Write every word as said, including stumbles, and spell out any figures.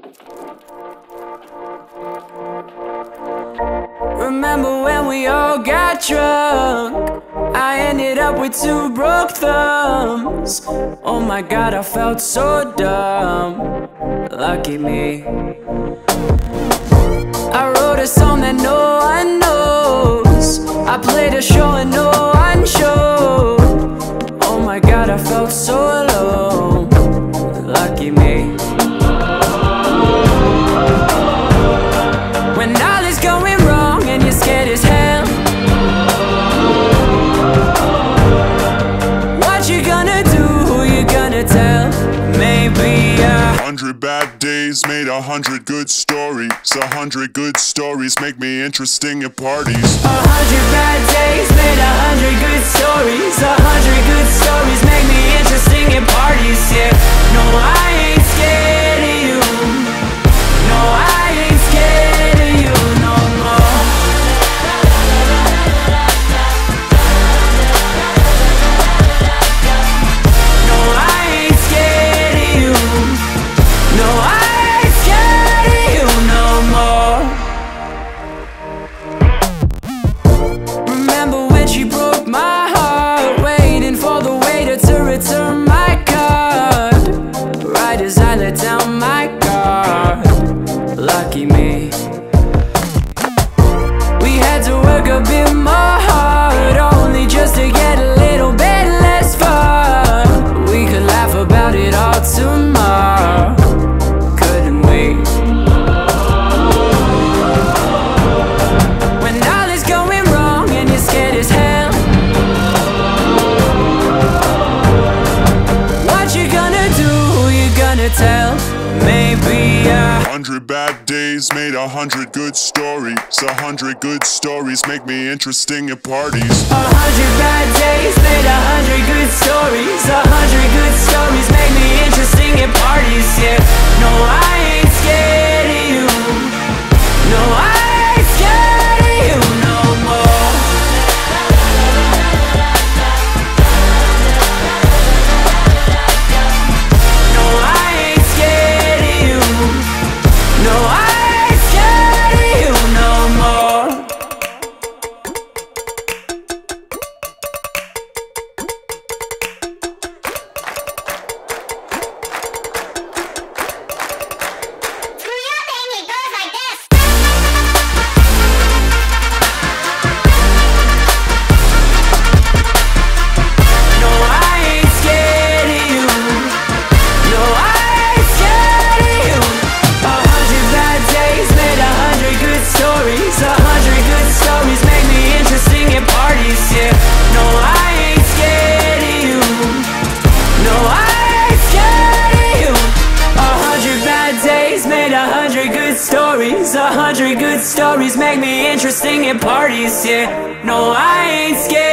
Remember when we all got drunk? I ended up with two broke thumbs. Oh my god, I felt so dumb. Lucky me. I wrote a song that no one knows. I played a show and no one showed. Oh my god, I felt so alone. Lucky me. When all is going wrong and you're scared as hell, what you gonna do, who you gonna tell? Maybe a hundred bad days made a hundred good stories. A hundred good stories make me interesting at parties. A hundred bad days made a hundred good stories. A hundred good stories make me interesting at parties, yeah. No, I ain't scared of you. No, I ain't scared of you no more. No, I ain't scared of you. No, I ain't scared of you no more. Remember when she broke my heart, waiting for the waiter to return my card, right as I let down my guard. Lucky me. We had to work a bit more hard, only just to get a little bit less fun. We could laugh about it all tomorrow, couldn't we? When all is going wrong and you're scared as hell, what you gonna do, who you gonna tell? Maybe a hundred bad days made a hundred good stories. A hundred good stories make me interesting at parties. A hundred bad days made a hundred good stories. A hundred good stories make me interesting at parties, yeah. No, I ain't scared of you. No, I ain't scared of you no more. No, I ain't scared of you. No, I ain't scared of you no more. No, I ain't scared of you. No, I ain't scared of you. A hundred bad days made a hundred good stories. A hundred good stories make me interesting at parties, yeah. No, I ain't scared of you. No, I ain't scared of you. A hundred bad days made a hundred good stories. A hundred good stories make me interesting at parties, yeah. No, I ain't scared.